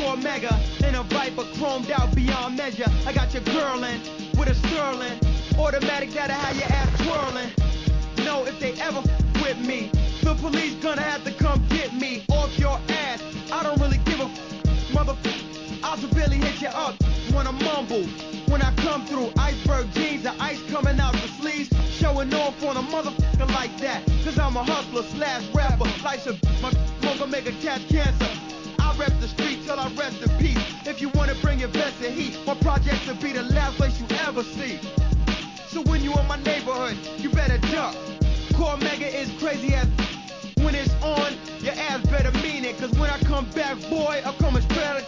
Cormega in a Viper, chromed out beyond measure. I got your girl in with a Sterling, automatic that'll have your ass twirling. No, if they ever with me, the police gonna have to come get me off your ass. I don't really give a mother. I'll severely hit you up when I mumble. When I come through, iceberg jeans, the ice coming out the sleeves, showing off on a motherfucker like that. Cause I'm a hustler slash rapper. Life's a my gonna make a catch cancer. I rep the street till I rest in peace. If you wanna bring your best in heat, my projects will be the last place you ever see. So when you in my neighborhood, you better duck. Cormega is crazy as when it's on, your ass better mean it. Cause when I come back, boy, I'm coming